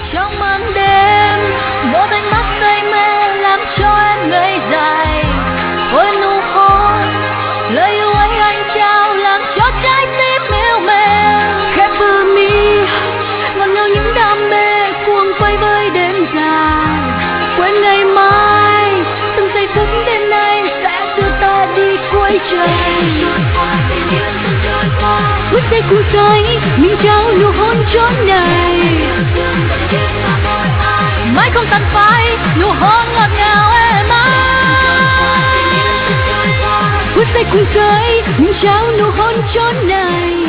trong màn đêm, một ánh mắt say mê làm cho em ngây dại. Ôi nụ hôn, lời yêu ấy anh trao làm cho trái tim mêu mềm. Khép bờ mi, ngọt ngào những đam mê cuồng quay với đêm dài. Quên ngày mai, từng giây phút đêm nay sẽ đưa ta đi cuối trời. Phút giây cuộc đời, mình trao nụ hôn chốn này. Mãi không tàn phai, nụ hôn ngọt ngào êm ái. Phút giây cuộc đời, mình trao nụ hôn chốn này.